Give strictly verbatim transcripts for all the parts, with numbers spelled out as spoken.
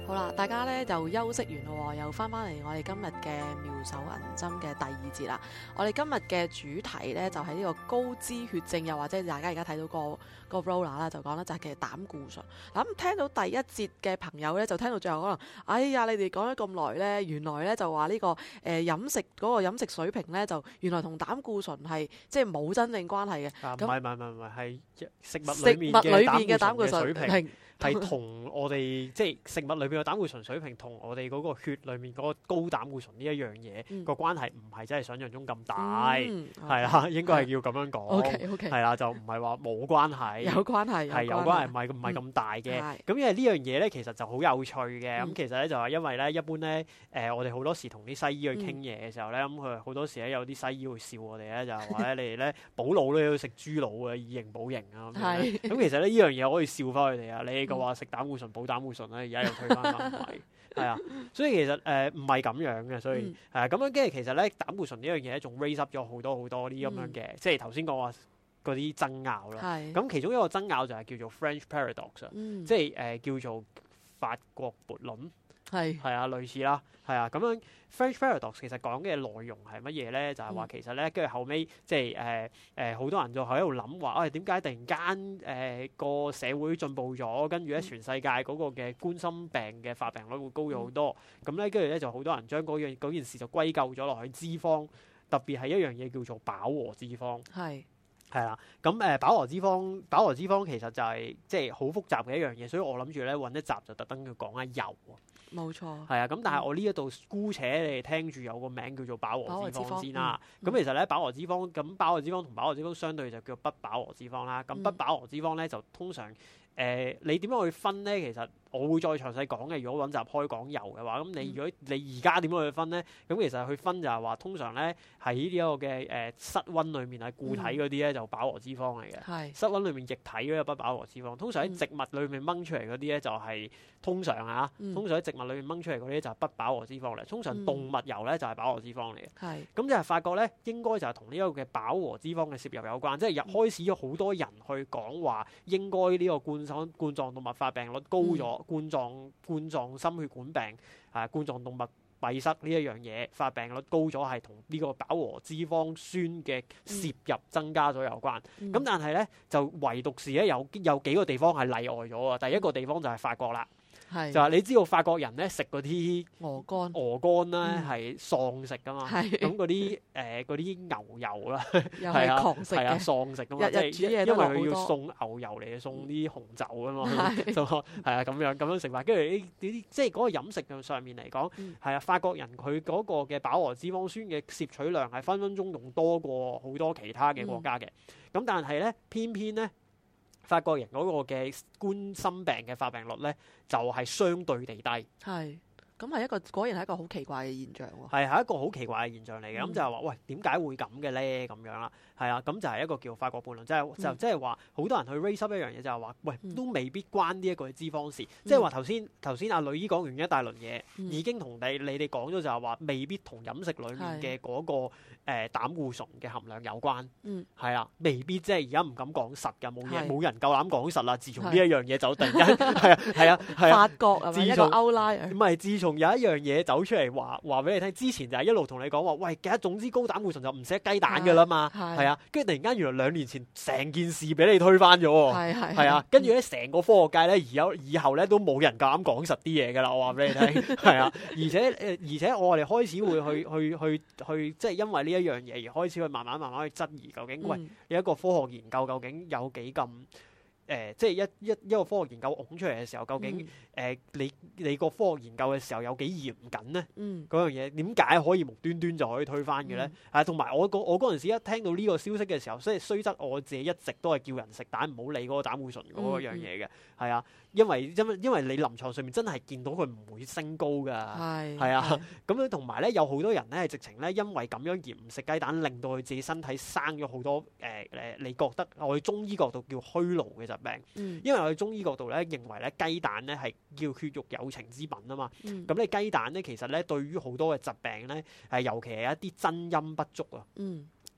好啦，大家咧就休息完咯喎，又翻返嚟我哋今日嘅妙手銀針嘅第二節啦。我哋今日嘅主題咧就係、是、呢個高脂血症，又或者大家而家睇到個個 roller 啦，就講咧就係其實膽固醇。嗱、嗯、咁聽到第一節嘅朋友咧，就聽到最後可能，哎呀，你哋講咗咁耐咧，原來咧就話呢、這個誒、呃、飲食嗰、那個飲食水平咧，就原來同膽固醇係即係冇真正關係嘅。 啊，唔係唔係唔係唔係，係食物食裏面物裏邊嘅嘅膽膽固醇固醇嘅水平。 平係同我哋即係食物裏邊嘅膽固醇水平，同我哋嗰個血裏面嗰個高膽固醇呢一樣嘢個關係唔係真係想象中咁大， 嗯係啦，應該係要咁樣講。 OK OK， 係啦，就唔係話冇關係， 有關係， 係有關係，唔係唔係咁大嘅。 係咁因為呢樣嘢咧，其實就好有趣嘅。咁嗯其實咧就係因為咧，一般咧誒，我哋好多時同啲西醫去傾嘢嘅時候咧，咁佢好多時咧有啲西醫會笑我哋咧，就係話咧你哋咧補腦咧要食豬腦啊，以形補形啊咁樣咧。 係咁其實咧呢樣嘢我可以笑翻佢哋啊！你哋嘅話食膽固醇補膽固醇咧，而家又推翻翻唔係，係啊，所以其實誒唔係咁樣嘅，所以係啊咁樣。跟住其實咧膽固醇呢樣嘢仲 raise up 咗好多好多啲咁樣嘅，即係頭先講話嗰啲爭拗啦。 係咁其中一個爭拗就係叫做 French paradox 啊， 嗯即係誒叫做法國悖論。 係係啊，類似啦，係啊，咁樣 French paradox 其實講嘅內容係乜嘢咧？就係、是、話其實咧，跟住後尾即係誒誒好多人就喺度諗話，誒點解突然間誒個社會進步咗，跟住咧全世界嗰個嘅冠心病嘅發病率會高咗好多，咁咧跟住咧就好多人將嗰樣嗰件事就歸咎咗落去脂肪，特別係一樣嘢叫做飽和脂肪。 係係啦，咁誒、呃、飽和脂肪，飽和脂肪其實就係即係好複雜嘅一樣嘢，所以我諗住咧揾一集就特登要講下油啊。 冇錯。 係啊，咁但係我呢一度姑且你哋聽住有個名叫做飽和脂肪先啦。咁、 嗯、 其實咧飽和脂肪，咁飽和脂肪同飽和脂肪相對就叫不飽和脂肪啦。咁不飽和脂肪咧就通常誒、呃、你點樣去分咧？其實我會再詳細講嘅。如果揾集開講油嘅話，咁你如果你而家點樣去分咧？咁其實去分就係話，通常咧喺呢一個嘅誒室溫裡面係固體嗰啲咧就飽和脂肪嚟嘅。 係室溫裡面液體嗰啲不飽和脂肪。通常喺植物裡面掹出嚟嗰啲咧就係通常啊， 嗯、 通常喺植物裡面掹出嚟嗰啲就係不飽和脂肪嚟。通常動物油咧就係飽和脂肪嚟嘅。 係咁就係發覺咧，應該就係同呢一個嘅飽和脂肪嘅攝入有關，即係入開始咗好多人去講話應該呢個冠狀冠狀動脈發病率高咗， 嗯、 冠狀冠狀心血管病啊，冠狀動脈閉塞呢一樣嘢發病率高咗，係同呢個飽和脂肪酸嘅攝入增加咗有關。咁、 嗯、 但係咧就唯獨是咧有有幾個地方係例外咗啊！第一個地方就係法國啦。 係就係你知道法國人咧食嗰啲鵝肝， 鵝肝咧係喪食噶嘛， 係咁嗰啲誒嗰啲牛油啦， 又係啊係狂食係啊嘅， 喪食噶嘛， 日日煮嘢即係因都落好多為佢要送牛油嚟送啲紅酒啊嘛， 係就係啊咁樣咁樣食法，跟住呢啲即係嗰個飲食上面嚟講， 嗯係啊法國人佢嗰個嘅飽和脂肪酸嘅攝取量係分分鐘仲多過好多其他嘅國家嘅，咁、 嗯、 但係咧偏偏咧。法國人嗰個嘅冠心病嘅發病率咧，就係、是、相對地低。 係，咁係一個果然係一個好奇怪嘅現象喎。 係係一個好奇怪嘅現象嚟嘅，咁、 嗯、 就係話，喂，點解會咁嘅咧？咁樣啦，係啊，咁就係一個叫法國悖論，即係、 嗯、 就即係話，好多人去 raise up 一樣嘢，就係話，喂，都未必關呢一個脂肪事。 嗯、 即係話頭先頭先阿女醫講完一大輪嘢， 嗯、 已經同你你哋講咗就係話，未必同飲食裡面嘅嗰、那個誒、呃、膽固醇嘅含量有關。 嗯， 係啊，未必即係而家唔敢講實㗎，冇嘢冇係人夠膽講實啦。自從呢一樣嘢就突然間係啊係啊係啊， 法國係咪一個 outlier？ 唔係，自從有一樣嘢走出嚟話話俾你聽，之前就係一路同你講話，喂，其實總之高膽固醇就唔食雞蛋㗎啦嘛，係啊，跟住突然間原來兩年前成件事俾你推翻咗喎， 係係係啊，跟住咧成個科學界咧而有以後咧都冇人夠膽講實啲嘢㗎啦，我話俾你聽，係啊，而且誒、呃、而且我哋開始會去去去去即係因為呢一樣嘢而開始去慢慢慢慢去質疑究竟，喂，有一個科學研究究竟有幾咁？誒、呃，即係一一一個科學研究拱出嚟嘅時候，究竟誒、 嗯呃、你你個科學研究嘅時候有幾嚴謹咧？ 嗯， 嗰樣嘢點解可以無端端就可以推翻嘅咧？係同埋我我嗰陣時一聽到呢個消息嘅時候，即係雖則我自己一直都係叫人食蛋，唔好理嗰個膽固醇嗰個樣嘢嘅，係、嗯、啊，因為因為因為你臨床上面真係見到佢唔會升高㗎，係係啊，咁樣同埋咧有好多人咧係直情咧因為咁樣而唔食雞蛋，令到佢自己身體生咗好多誒誒、呃，你覺得我哋中醫角度叫虛勞嘅疾病， 嗯、 因為我哋中醫角度咧認為咧雞蛋咧係叫血肉有情之品啊嘛，咁、嗯、你雞蛋咧其實咧對於好多嘅疾病咧係尤其係一啲真陰不足啊。 嗯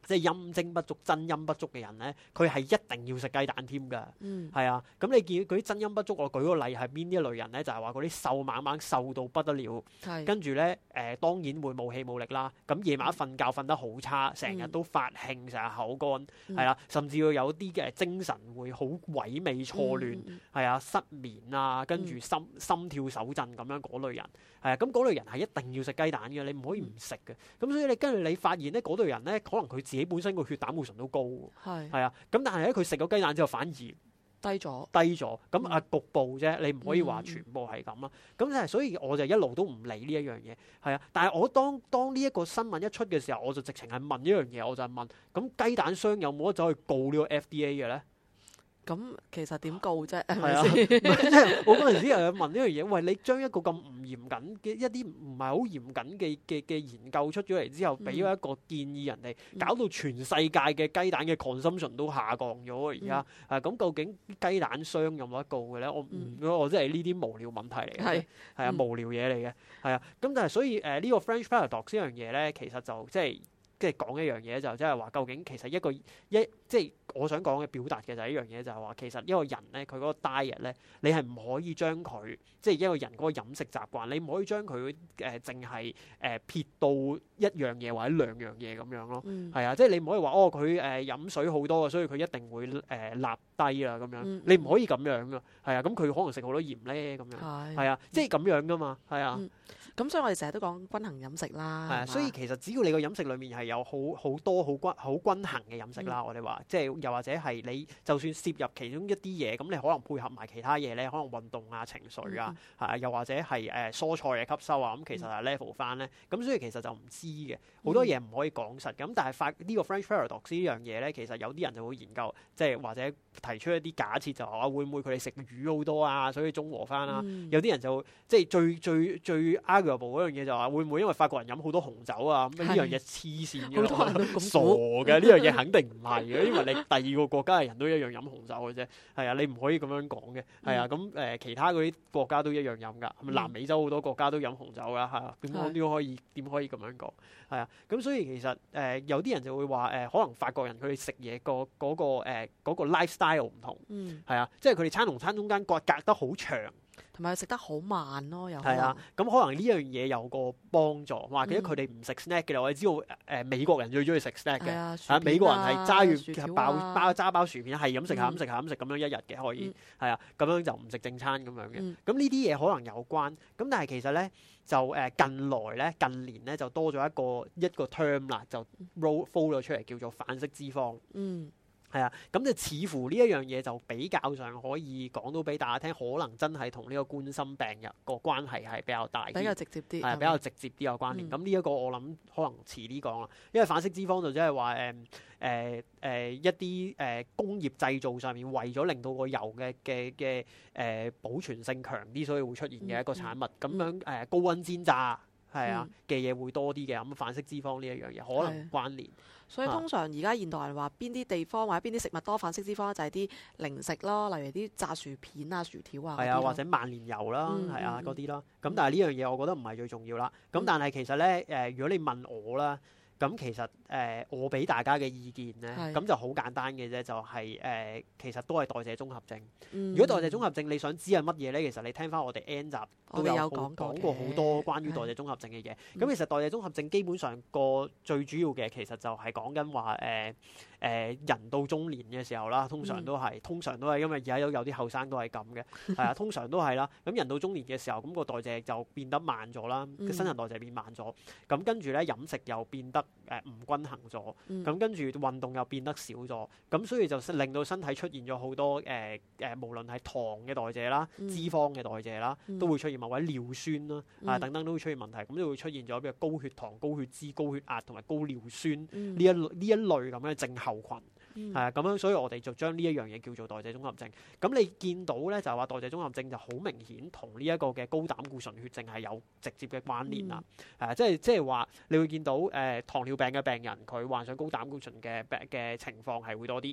即係陰精不足、真陰不足嘅人咧，佢係一定要食雞蛋添㗎。 嗯， 係啊，咁你見嗰啲真陰不足，我舉個例係邊一類人咧？就係話嗰啲瘦猛猛瘦到不得了， 係跟住咧誒當然會冇氣冇力啦。咁夜晚瞓覺瞓得好差，成日都發興，成日口乾，係啦、甚至要有啲嘅精神會好萎靡錯亂， 嗯係啊、失眠啊，跟住心心跳手震咁樣嗰類人，係啊，咁嗰類人係一定要食雞蛋嘅，你唔可以唔食嘅。咁所以你跟住你發現咧，嗰類人咧，可能佢自己本身個血膽固醇都高喎， 係係啊，咁但係咧佢食咗雞蛋之後反而低低咗， 咗，咁啊局部啫，你唔可以話全部係咁啦。咁就係所以我就一路都唔理呢一樣嘢，係啊。但係我當當呢一個新聞一出嘅時候，我就直情係問一樣嘢，我就係問：咁雞蛋商有冇得走去告呢個 F D A 嘅咧？ 咁其實點告啫？係係啊， 咪先？ 即係我嗰陣時又有問呢樣嘢，喂，你將一個咁唔嚴謹嘅一啲唔係好嚴謹嘅嘅嘅研究出咗嚟之後，俾咗一個建議人哋，搞到全世界嘅雞蛋嘅 consumption 都下降咗喎，而家啊，咁究竟雞蛋商有冇得告嘅咧？我唔， 嗯我真係呢啲無聊問題嚟嘅， 係係啊， 嗯無聊嘢嚟嘅，係啊，咁但係所以誒呢個 French paradox 呢樣嘢咧，其實就即係。即係講一樣嘢就即係話，究竟其實一個一即係我想講嘅表達嘅就係一樣嘢，就係話其實一個人咧，佢嗰個 diet 咧，你係唔可以將佢即係一個人嗰個飲食習慣，你唔可以將佢誒淨係誒撇到一樣嘢或者兩樣嘢咁樣咯。 嗯係啊，即係你唔可以話哦，佢誒、呃、飲水好多，所以佢一定會誒、呃、立低啦咁樣。 嗯你唔可以咁樣噶，係啊，咁佢可能食好多鹽咧咁樣， 係係啊，即係咁樣噶嘛，係啊。 嗯咁所以我哋成日都講均衡飲食啦， 係啊， 係嘛所以其實只要你個飲食裡面係有好好多好均好均衡嘅飲食啦，我哋話即係又或者係你就算攝入其中一啲嘢，咁你可能配合埋其他嘢咧，可能運動啊、情緒啊，係啊，又或者係誒蔬菜嘅吸收啊，咁其實係 level 翻咧，咁所以其實就唔知嘅，好多嘢唔可以講實。咁但係發呢個 French paradox 呢樣嘢咧，其實有啲人就會研究，即係或者提出一啲假設，就話會唔會佢哋食魚好多啊，所以中和翻啊？ 嗯有啲人就即係最最最 arguable 嗰樣嘢就話會唔會因為法國人飲好多紅酒啊？咁呢樣嘢黐線嘅， 好多人都咁傻估嘅，呢樣嘢肯定唔係嘅，因為你第二個國家嘅人都一樣飲紅酒嘅啫。係啊，你唔可以咁樣講嘅。係啊，咁誒、呃、其他嗰啲國家都一樣飲㗎。係咪南美洲好多國家都飲紅酒㗎？係啊，點講都可以點可以咁樣講？係啊，咁所以其實誒、呃、有啲人就會話誒、呃，可能法國人佢哋食嘢個嗰個誒嗰個 lifestyle 唔同。 嗯， 係啊，即係佢哋餐同餐中間隔隔得好長。 同埋食得好慢咯，又可係啊能， 咁可能呢樣嘢有個幫助，或者佢哋唔食 snack 嘅啦。我哋知道誒、呃、美國人最中意食 snack 嘅， 係啊，薯啊美國人片啊係揸薯條住包啊包揸包薯片，係咁食係咁嗯食係咁食咁樣一日嘅可以嗯， 係啊，咁樣就唔食正餐咁樣嘅。 嗯咁呢啲嘢可能有關，咁但係其實咧就誒、呃、近來咧近年咧就多咗一個一個 term 啦，就 roll fall 咗出嚟叫做反式脂肪。 嗯係啊，咁就似乎呢一樣嘢就比較上可以講到俾大家聽，可能真係同呢個冠心病日個關係係比較大啲， 比較直接啲， 係比較直接啲有關聯。 嗯咁呢一個我諗可能遲啲講啦，因為反式脂肪就即係話誒誒誒一啲誒、呃、工業製造上面為咗令到個油嘅嘅嘅誒保存性強啲，所以會出現嘅一個產物。咁、 嗯樣誒、呃、高溫煎炸係啊嗯嘅嘢會多啲嘅，咁反式脂肪呢一樣嘢可能關聯。 所以通常而家現代人話邊啲地方或者邊啲食物多反式脂肪，就係啲零食咯，例如啲炸薯片啊、薯條啊嗰係啊， 啲咯或者萬年油啦， 嗯係啊嗯嗰啲啦。咁但係呢樣嘢我覺得唔係最重要啦。咁嗯但係其實咧誒、如果你問我啦，咁其實誒、呃我俾大家嘅意見咧， 係咁就好簡單嘅啫，就係、誒、其實都係代謝綜合症。 嗯如果代謝綜合症你想知係乜嘢咧，其實你聽翻我哋 N 集都我哋有好講過講過好多關於嘅代謝綜合症嘅嘢。 嗯咁其實代謝綜合症基本上個最主要嘅其實就係講緊話誒誒人到中年嘅時候啦，通常嗯都係、通常都係因為而家有有啲後生都係咁嘅，係啊，通常都係啦。咁人到中年嘅時候，咁、個代謝就變得慢咗啦， 嗯新陳代謝變慢咗。咁跟住咧飲食又變得誒唔、均衡咗，咁、 嗯跟住運動又變得少咗，咁所以就令到身體出現咗好多誒誒、呃，無論係糖嘅代謝啦、 嗯脂肪嘅代謝啦， 嗯都會出現或者尿酸啦啊嗯等等都會出現問題，咁就會出現咗譬如高血糖、高血脂、高血壓同埋高尿酸嗯呢一類呢一類咁嘅症候群。 嗯係啊，咁樣所以我哋就將呢一樣嘢叫做代謝綜合症。咁你見到咧就係話代謝綜合症就好明顯同呢一個嘅高膽固醇血症係有直接嘅關聯啦。係啊、即係即係話你會見到誒、呃糖尿病嘅病人佢患上高膽固醇嘅病嘅情況係會多啲。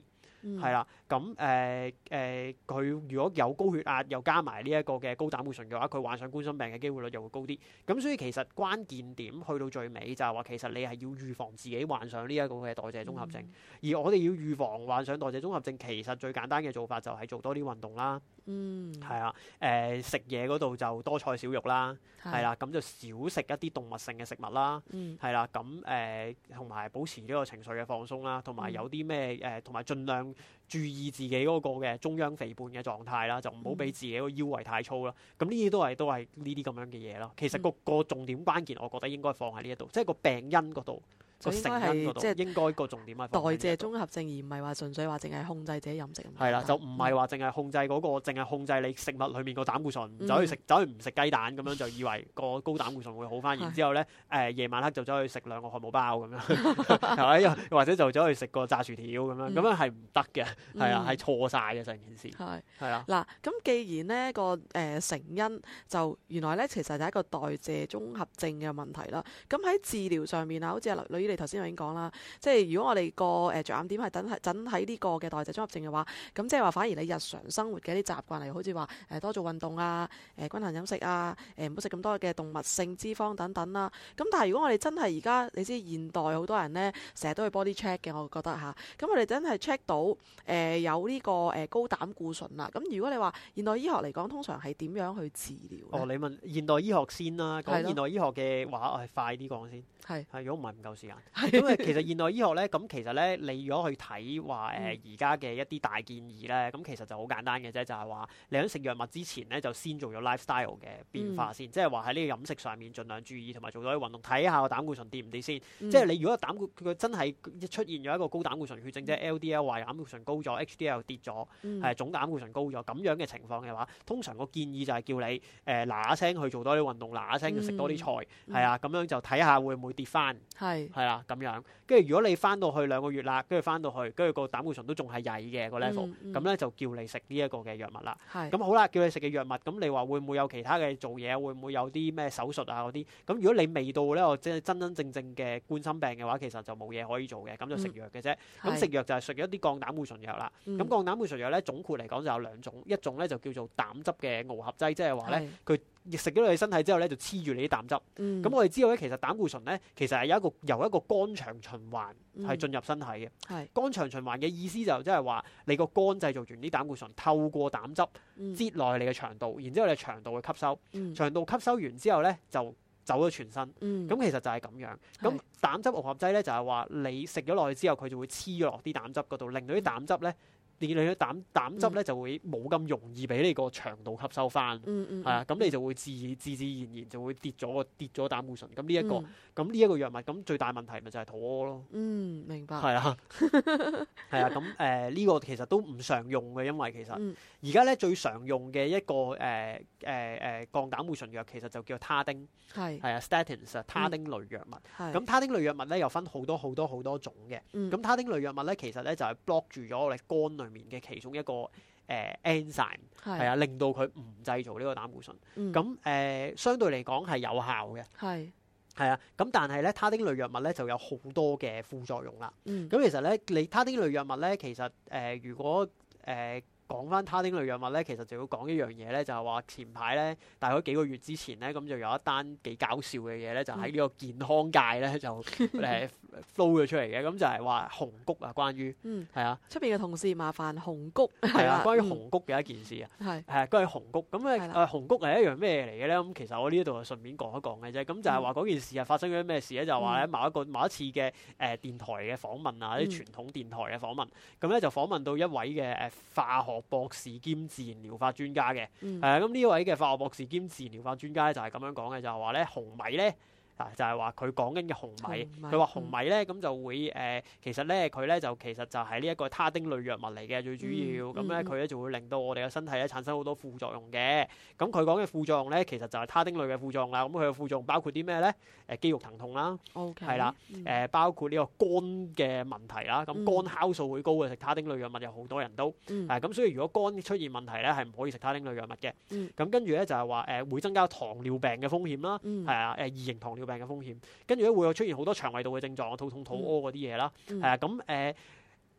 嗯係啦。咁誒誒，佢如果有高血壓又加埋呢一個嘅高膽固醇嘅話，佢患上冠心病嘅機會率又會高啲。咁所以其實關鍵點去到最尾就係話，其實你係要預防自己患上呢一個嘅代謝綜合症。 嗯、 而我哋要預防患上代謝綜合症，其實最簡單嘅做法就係做多啲運動啦。 嗯， 係啊，誒食嘢嗰度就多菜少肉啦，係啦，咁就少食一啲動物性嘅食物啦， 嗯， 係啦，咁誒同埋保持呢個情緒嘅放鬆啦，同埋有啲咩誒，同埋盡量注意自己嗰個嘅中央肥胖嘅狀態啦，就唔好俾自己個腰圍太粗啦。咁呢啲都係都係呢啲咁樣嘅嘢咯。其實個個重點關鍵，我覺得應該放喺呢一度，即係個病因嗰度。個成因嗰度， 即係應該個重點係代謝綜合症，而唔係話純粹話淨係控制自己飲食咁。 係啦，就唔係話淨係控制嗰個，淨係控制你食物裡面個膽固醇， 嗯、 走去食走去唔食雞蛋咁樣，就以為個高膽固醇會好翻，然之後咧誒夜晚黑就走去食兩個漢堡包咁樣，係咪？或者就走去食個炸薯條咁樣，咁樣係唔得嘅，係啊，係錯晒嘅成件事。係係啊。嗱， 咁既然呢個誒成因就原來咧其實就係一個代謝綜合症嘅問題啦。咁喺治療上面啊，好似阿呂姨你頭先已經講啦。即係如果我哋個誒着眼點係等係等喺呢個嘅代謝綜合症嘅話，咁即係話反而你日常生活嘅一啲習慣，例如好似話誒多做運動啊、誒均衡飲食啊、誒唔好食咁多嘅動物性脂肪等等啦。咁但係如果我哋真係而家你知現代好多人咧成日都去 body check 嘅，我覺得嚇。咁我哋真係 check 到誒、呃、有呢個誒高膽固醇啦。咁如果你話現代醫學嚟講，通常係點樣去治療咧？ 哦，你問現代醫學先啦。講現代醫學嘅話，我係快啲講先。 係係，如果唔係唔夠時間。因為其實現代醫學咧，咁其實咧，你如果去睇話誒而家嘅一啲大建議咧，咁其實就好簡單嘅啫，就係話你喺食藥物之前咧，就先做咗 lifestyle 嘅變化先，嗯、即係話喺呢個飲食上面盡量注意，同埋做多啲運動，睇下個膽固醇跌唔跌先。嗯、即係你如果膽固佢真係出現咗一個高膽固醇血症，嗯、即係 L D L 話膽固醇高咗，H D L 跌咗，係、嗯、總膽固醇高咗咁樣嘅情況嘅話，通常個建議就係叫你誒嗱嗱聲去做多啲運動，嗱嗱聲食多啲菜，係、嗯、啊，咁樣就睇下會唔會跌翻。係係啦，咁樣，跟住如果你翻到去兩個月啦，跟住翻到去，跟住個膽固醇都仲係曳嘅個 level，咁咧就叫你食呢一個嘅藥物啦。係咁好啦，叫你食嘅藥物，咁你話會唔會有其他嘅做嘢？會唔會有啲咩手術啊嗰啲？咁如果你未到咧，我即係真真正正嘅冠心病嘅話，其實就冇嘢可以做嘅，咁就食藥嘅啫。咁食藥就係食一啲降膽固醇藥啦。咁降膽固醇藥咧，總括嚟講就有兩種，一種咧就叫做膽汁嘅螯合劑，即係話咧佢食咗你身體之後咧就黐住你啲膽汁。咁、嗯、我哋知道咧，其實膽固醇咧其實係有一個由一個肝腸循環係進入身體嘅。係肝腸循環嘅意思就即係話你個肝製造完啲膽固醇，透過膽汁擠落你嘅腸道，然之後你腸道去吸收，嗯、腸道吸收完之後咧就走咗全身。咁、嗯、其實就係咁樣。咁膽汁螯合劑咧就係話你食咗落去之後，佢就會黐咗落啲膽汁嗰度，令到啲膽汁咧。你你嘅膽膽汁咧就會冇咁容易俾你個腸道吸收翻，係啊，咁你就會自自自然然就會跌咗個跌咗膽固醇。咁呢一個咁呢一個藥物，咁最大問題咪就係肚屙咯。嗯，明白。係啊，係啊，咁誒呢個其實都唔常用嘅，因為其實而家咧最常用嘅一個誒誒誒降膽固醇藥其實就叫他汀，係係啊 statins 啊他汀類藥物。咁他汀類藥物咧又分好多好多好多種嘅。咁他汀類藥物咧其實咧就係 block 住咗我哋肝裏面嘅其中一個誒、呃、enzyme 係啊，令到佢唔製造呢個膽固醇。咁誒、嗯呃、相對嚟講係有效嘅。係係啊，咁但係咧，他汀類藥物咧就有好多嘅副作用啦。咁、嗯、其實咧，你他汀類藥物咧，其實誒、呃、如果誒。呃講翻他汀類藥物咧，其實就要講一樣嘢咧，就係話前排咧，大概幾個月之前咧，咁就有一單幾搞笑嘅嘢咧，就喺呢個健康界咧就誒 flow 咗出嚟嘅，咁就係話紅谷啊，關於嗯係啊，出邊嘅同事麻煩紅谷係啊，關於紅谷嘅一件事啊，係係啊，關於紅谷咁誒誒紅谷係一樣咩嚟嘅咧？咁其實我呢一度就順便講一講嘅啫，咁就係話嗰件事啊發生咗咩事咧？就係話咧某一個某一次嘅誒電台嘅訪問啊，啲傳統電台嘅訪問，咁咧就訪問到一位嘅誒化學博士兼自然療法專家嘅，係啊，咁呢位嘅化學博士兼自然療法專家咧就係咁樣講嘅，就係話咧紅米咧。啊，就係話佢講緊嘅紅米，佢話紅米咧咁就會誒、呃，其實咧佢咧就其實就係呢一個他汀類藥物嚟嘅，最主要咁咧佢咧就會令到我哋嘅身體咧產生好多副作用嘅。咁佢講嘅副作用咧，其實就係他汀類嘅副作用啦。咁佢嘅副作用包括啲咩咧？誒、呃、肌肉疼痛啦，係啦，誒包括呢個肝嘅問題啦。咁肝酵素會高嘅，食他汀類藥物有好多人都，係咁、嗯，所以如果肝出現問題咧，係唔可以食他汀類藥物嘅。咁、嗯、跟住咧就係話誒會增加糖尿病嘅風險啦，係啊誒二型糖尿病嘅風險，跟住咧會有出現好多腸胃道嘅症狀，肚痛、肚屙嗰啲嘢啦，係啊咁誒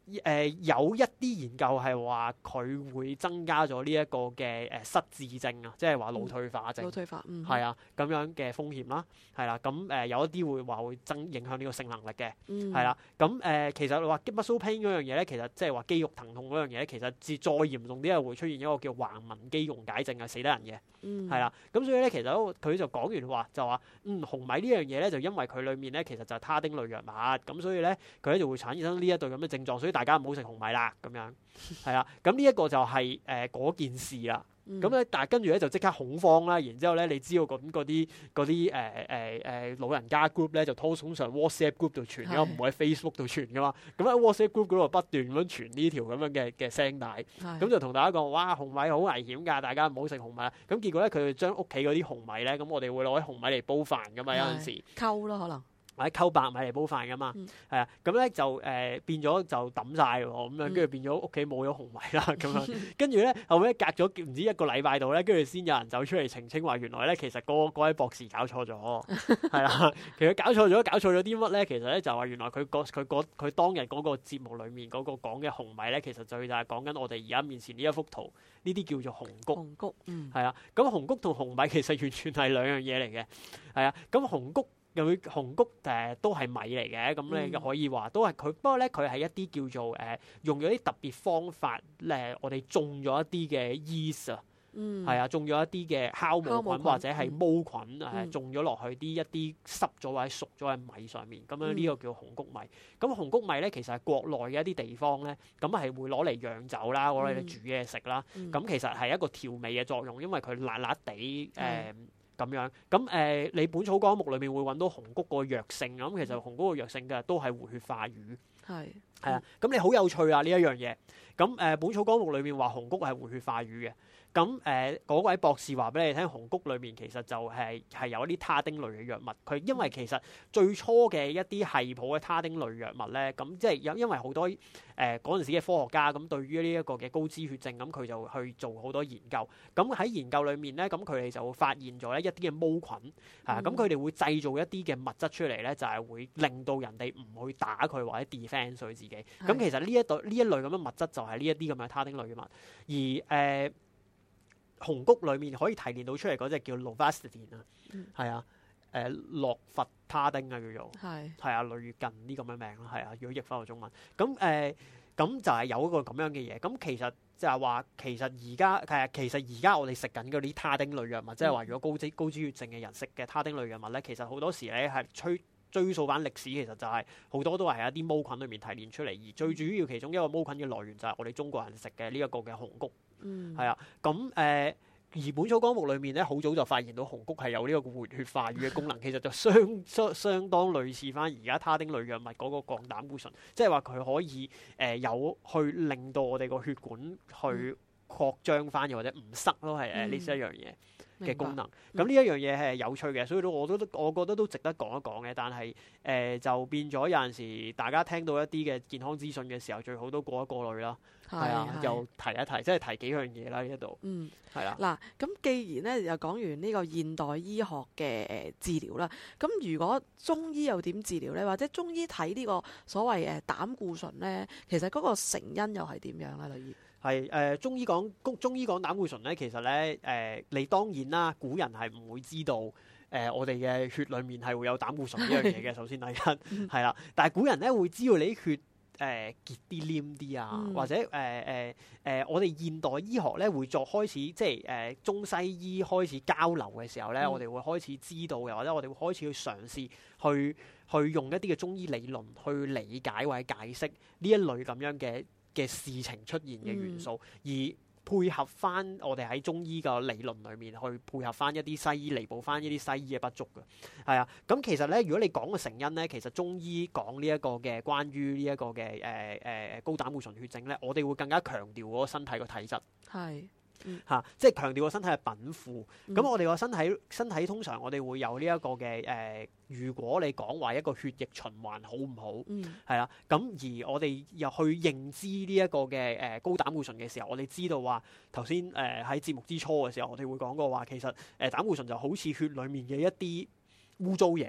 誒、呃、有一啲研究係話佢會增加咗呢一個嘅誒失智症啊，即係話腦退化症， 腦退化，嗯， 係啊咁樣嘅風險啦，係啦，咁誒、呃、有一啲會話會增影響呢個性能力嘅， 嗯， 係啦，咁誒、呃、其實話 muscle pain 嗰樣嘢咧，其實即係話肌肉疼痛嗰樣嘢咧，其實至再嚴重啲係會出現一個叫橫紋肌溶解症啊，死得人嘅， 嗯， 係啦，咁所以咧其實佢就講完話就話，嗯紅米呢樣嘢咧就因為佢裡面咧其實就係他汀類藥物，咁所以咧佢咧就會產生呢一對咁嘅症狀，所以大家唔好食紅米啦，咁樣係啦，咁呢一個就係誒嗰件事啦。咁咧，但係跟住咧就即刻恐慌啦，然之後咧，你知道咁嗰啲嗰啲誒誒誒老人家 group 咧，就通常 WhatsApp group 度傳嘅，唔會喺 Facebook 度傳噶嘛。咁喺 WhatsApp group 嗰度不斷咁樣傳呢條咁樣嘅嘅聲帶，咁就同大家講：哇，紅米好危險㗎，大家唔好食紅米啦。咁結果咧，佢哋將屋企嗰啲紅米咧，咁我哋會攞啲紅米嚟煲飯噶嘛，有陣時溝咯可能。 或者溝白米嚟煲飯噶嘛，係啊、嗯，咁咧就誒、呃、變咗就抌晒喎，咁樣跟住變咗屋企冇咗紅米啦，咁樣跟住咧後尾隔咗唔知一個禮拜度咧，跟住先有人走出嚟澄清話，原來咧其實嗰嗰位博士搞錯咗，係啦，其實搞錯咗，搞錯咗啲乜咧？其實咧就話原來佢個佢佢當日嗰個節目裡面嗰個講嘅紅米咧，其實就就係講緊我哋而家面前呢一幅圖，呢啲叫做紅谷， 紅谷，嗯， 係啊，咁紅谷同紅米其實完全係兩樣嘢嚟嘅，係啊，咁紅谷。又會紅谷誒、呃、都係米嚟嘅，咁你可以話都係佢，不過咧佢係一啲叫做誒、呃、用咗啲特別方法咧、呃，我哋種咗一啲嘅 yeast 啊， 嗯， 係啊，種咗一啲嘅酵母菌或者係毛菌誒、呃，種咗落去啲一啲濕咗或者熟咗嘅米上面，咁樣呢個叫紅谷米。咁紅谷米咧其實係國內嘅一啲地方咧，咁係會攞嚟釀酒啦，攞嚟煮嘢食啦，咁、嗯、其實係一個調味嘅作用，因為佢辣辣地誒。呃嗯咁樣，咁誒、呃，你本草綱目裏面會揾到紅谷個藥性，咁其實紅谷個藥性嘅都係活血化瘀，係係啊，咁你好有趣啊呢一樣嘢，咁誒、呃、本草綱目裏面話紅谷係活血化瘀嘅。咁誒嗰位博士話俾你聽，紅谷裏面其實就係、是、係有一啲他汀類嘅藥物。佢因為其實最初嘅一啲係譜嘅他汀類藥物咧，咁即係有因為好多誒嗰陣時嘅科學家咁對於呢一個嘅高脂血症咁，佢就去做好多研究。咁喺研究裏面咧，咁佢哋就發現咗咧一啲嘅毛菌嚇，咁佢哋會製造一啲嘅物質出嚟咧，就係、是、會令到人哋唔去打佢或者 defend 佢自己。咁的其實呢一對呢一類咁嘅物質就係呢一啲咁嘅他汀類嘅物，而誒。呃紅谷裏面可以提煉到出嚟嗰隻叫 Lovastatin 啊，係啊，誒洛佛他汀啊叫做，係係啊類近呢咁嘅名咯，係啊，如果譯翻個中文，咁誒咁就係有一個咁樣嘅嘢，咁其實就係話其實而家係其實而家我哋食緊嗰啲他汀類藥物，即係話如果高脂高脂血症嘅人食嘅他汀類藥物咧，其實好多時咧係吹。追溯翻歷史，其實就係好多都係喺一啲毛菌裏面提煉出嚟，而最主要其中一個毛菌嘅來源就係我哋中國人食嘅呢一個嘅紅谷，嗯，係啊，咁誒、呃、而本草綱目裏面咧，好早就發現到紅谷係有呢個活血化瘀嘅功能，其實就相相相當類似翻而家他汀類藥物嗰個降膽固醇，即係話佢可以誒、呃、有去令到我哋個血管去擴張翻，又或者唔塞咯，係誒呢一樣嘢嘅功能，咁呢一樣嘢係有趣嘅，所以都我都我覺得都值得講一講嘅。但係誒、呃、就變咗有陣時，大家聽到一啲嘅健康資訊嘅時候，最好都過一過濾啦。係啊，又提一提，即係提幾樣嘢啦呢一度。嗯，係啦。 嗱，咁既然咧又講完呢個現代醫學嘅誒治療啦，咁如果中醫又點治療咧？或者中醫睇呢個所謂誒膽固醇咧，其實嗰個成因又係點樣咧？例如？ 係誒、呃、中醫講中醫講膽固醇咧，其實咧誒、呃、你當然啦，古人係唔會知道誒、呃、我哋嘅血裡面係會有膽固醇呢樣嘢嘅。首先第一係啦，但係古人咧會知道你啲血誒結啲黏啲啊，嗯、或者誒誒誒我哋現代醫學咧會作開始即係誒、呃、中西醫開始交流嘅時候咧，嗯、我哋會開始知道嘅，或者我哋會開始去嘗試去去用一啲嘅中醫理論去理解或者解釋呢一類咁樣嘅嘅事情出現嘅元素，嗯、而配合翻我哋喺中醫嘅理論裏面去配合翻一啲西醫，彌補翻一啲西醫嘅不足嘅，係啊。咁其實咧，如果你講個成因咧，其實中醫講呢一個嘅關於呢一個嘅誒誒高膽固醇血症咧，我哋會更加強調嗰個身體嘅體質，係。嗯啊、即係強調個身體係稟賦。咁、嗯、我哋個身體身體通常我哋會有呢一個嘅誒、呃，如果你講話一個血液循環好唔好，係啦、嗯。咁而我哋又去認知呢一個嘅誒、呃、高膽固醇嘅時候，我哋知道話頭先誒喺節目之初嘅時候，我哋會講過話，其實誒、呃、膽固醇就好似血裡面嘅一啲污糟嘢。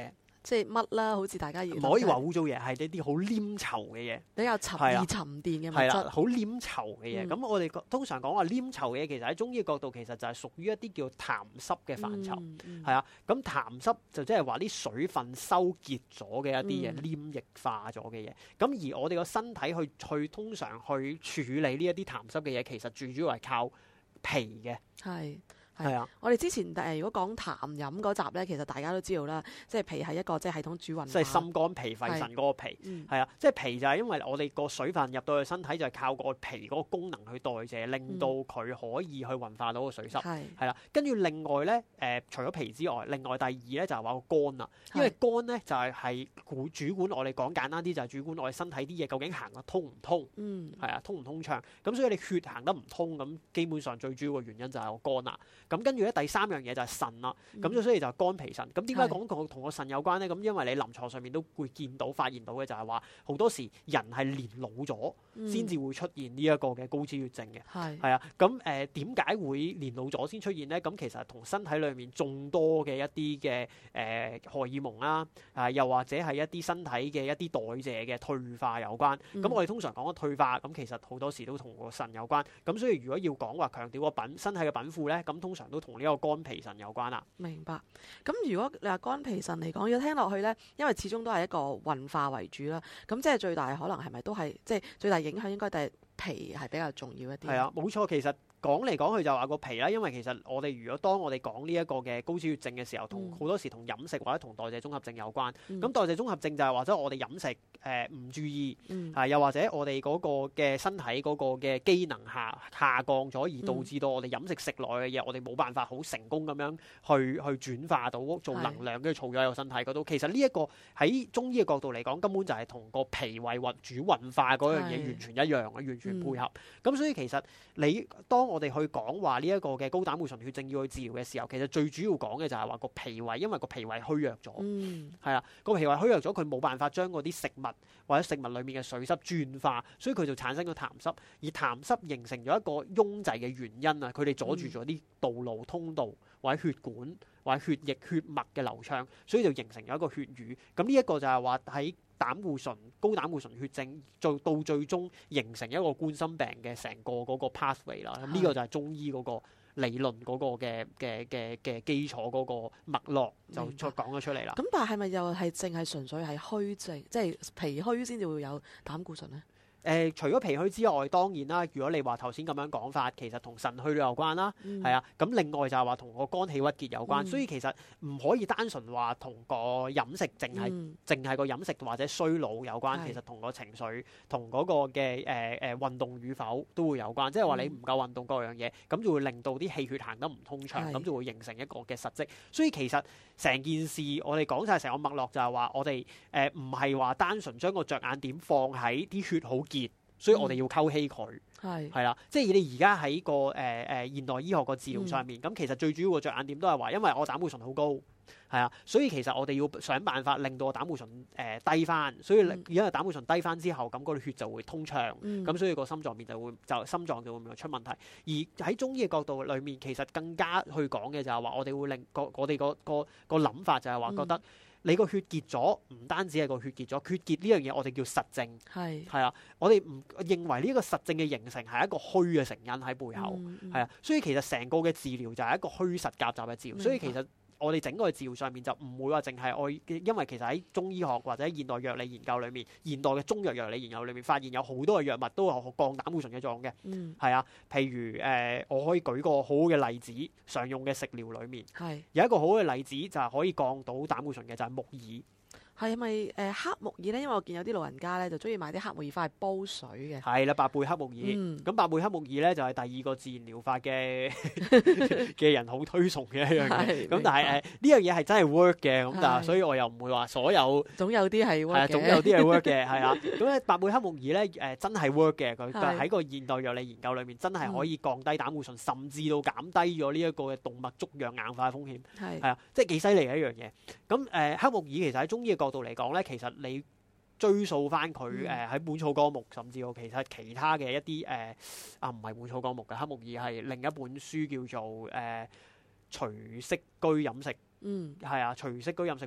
即係乜啦，好似大家要唔可以話污糟嘢，係一啲好黏稠嘅嘢。 比較沉係啊易沉澱嘅物係啦， 質。 好黏稠嘅嘢。咁、 嗯我哋講通常講話黏稠嘅嘢，其實喺中醫嘅角度，其實就係屬於一啲叫痰濕嘅範疇。 嗯嗯係啊，咁痰濕就即係話啲水分收結咗嘅一啲嘢， 嗯黏液化咗嘅嘢。咁而我哋個身體去去通常去處理呢一啲痰濕嘅嘢，其實最主要係靠脾嘅。 係。 係啊， 我哋之前誒如果講痰飲嗰集咧，其實大家都知道啦，即係脾係一個即係系統主運化。 即係心肝脾肺腎嗰個脾。 嗯係啊，即係脾就係因為我哋個水分入到去身體，就係靠個脾嗰個功能去代謝，令到佢可以去運化到個水濕。 係係啦，跟住另外咧，誒、呃、除咗脾之外，另外第二咧就係話個肝啦，因為肝咧就係係管主管我哋講簡單啲就係主管我哋身體啲嘢究竟行得通唔通， 嗯係啊，通唔通暢，咁所以你血行得唔通，咁基本上最主要嘅原因就係個肝啦。咁跟住咧第三樣嘢就係腎啦，咁就、 嗯所以就係肝脾腎。咁點解係講個同個腎有關咧？咁因為你臨床上面都會見到、發現到嘅就係話好多時人係年老咗先至會出現呢一個嘅高脂血症嘅。 係係啊，咁誒點解會年老咗先出現咧？咁其實同身體裏面眾多嘅一啲嘅誒荷爾蒙啦，啊又或者係一啲身體嘅一啲代謝嘅退化有關。咁、 嗯我哋通常講嘅退化，咁其實好多時都同個腎有關。咁所以如果要講話強調個品身體嘅稟賦咧，咁通常都同呢個肝脾腎有關啦。 明白。咁如果你話肝脾腎嚟講，要聽落去咧，因為始終都係一個運化為主啦。咁即係最大可能係咪都係即係最大影響應該係脾係比較重要一啲？ 係啊，冇錯，其實。講嚟講去就話個脾啦，因為其實我哋如果當我哋講呢一個嘅高脂血症嘅時候，同好、 嗯、 多時同飲食或者同代謝綜合症有關。咁、 嗯、 代謝綜合症就係或者我哋飲食誒唔、呃、注意， 嗯啊又或者我哋嗰個嘅身體嗰個嘅機能下下降咗，而導致到我哋飲食食落嘅嘢，我哋冇辦法好成功咁樣去去轉化到做能量，跟住儲咗喺個身體嗰度。其實呢一個喺中醫嘅角度嚟講，根本就係同個脾胃運主運化嗰樣嘢完全一樣嘅，完全配合。咁、嗯、所以其實你當我哋去講話呢一個嘅高膽固醇血症要去治療嘅時候，其實最主要講嘅就係話個脾胃，因為個脾胃虛弱咗， 嗯， 係啊，個脾胃虛弱咗，佢冇辦法將嗰啲食物或者食物裡面嘅水濕轉化，所以佢就產生咗痰濕，而痰濕形成咗一個擁擠嘅原因啊，佢哋阻住咗啲道路通道或者血管或者血液血脈嘅流暢，所以就形成咗一個血瘀。咁呢一個就係話喺膽固醇高膽固醇血症做到最終形成一個冠心病嘅成個嗰個 pathway 啦。咁呢個就係中醫嗰個理論嗰個嘅嘅嘅嘅基礎嗰個脈絡就再講咗出嚟啦。 咁但係係咪又係淨係純粹係虛症，即係脾虛先至會有膽固醇咧？ 誒、呃，除咗脾虛之外，當然啦。如果你話頭先咁樣講法，其實同腎虛都有關啦，係、嗯、啊。咁另外就係話同個肝氣鬱結有關，嗯、所以其實唔可以單純話同個飲食淨係淨係個飲食或者衰老有關，嗯、其實同個情緒同嗰個嘅誒誒運動與否都會有關。即係話你唔夠運動各樣嘢，咁就會令到啲氣血行得唔通暢，咁、嗯、就會形成一個嘅實質。所以其實成件事我哋講晒成個脈絡就係話，我哋誒唔係話單純將個着眼點放喺啲血好結。所以我哋要溝稀佢，係係啦，即係你而家喺個誒誒、呃、現代醫學個治療上面，咁、嗯、其實最主要個着眼點都係話，因為我膽固醇好高，係啊，所以其實我哋要想辦法令到個膽固醇誒、呃、低翻，所以而家個膽固醇低翻之後，咁嗰啲血就會通暢，咁、嗯、所以個心臟面就會就心臟就會唔會出問題。而喺中醫嘅角度裏面，其實更加去講嘅就係話，我哋會令個我哋個個個諗法就係話覺得。嗯你個血結咗，唔單止係個血結咗，血結呢樣嘢我哋叫實症，係係啊，我哋唔認為呢個實症嘅形成係一個虛嘅成因喺背後，係、嗯、啊，所以其實成個嘅治療就係一個虛實夾雜嘅治療，所以其實。我哋整個治療上面就唔會話淨係我，因為其實喺中醫學或者現代藥理研究裏面，現代嘅中藥藥理研究裏面發現有好多嘅藥物都有降膽固醇嘅作用嘅，係、嗯、啊，譬如誒、呃，我可以舉個好好嘅例子，常用嘅食療裏面，係有一個好好嘅例子就係可以降到膽固醇嘅就係、是、木耳。 係咪誒黑木耳咧？因為我見有啲老人家咧就中意買啲黑木耳翻去煲水嘅。係啦， 白貝黑木耳。咁、嗯、白貝黑木耳咧就係、是、第二個自然療法嘅嘅人好推崇嘅一樣嘢。咁但係誒呢樣嘢係真係 work 嘅。咁但係所以我又唔會話所有。總有啲係 work 嘅。總有啲係 work 嘅，係啊。咁咧白貝黑木耳咧誒真係 work 嘅。佢喺個現代藥理研究裏面真係可以降低膽固醇，嗯、甚至到減低咗呢一個嘅動脈粥樣硬化風險。係。係啊，即係幾犀利嘅一樣嘢。咁誒、呃、黑木耳其實喺中醫嘅角度嚟講咧，其實你追溯翻佢誒喺《本草綱目》，甚至乎其實其他嘅一啲誒、呃、啊唔係《本草綱目》嘅黑木耳係另一本書叫做誒《隨息居飲食》，嗯，係啊，《隨息居飲食譜》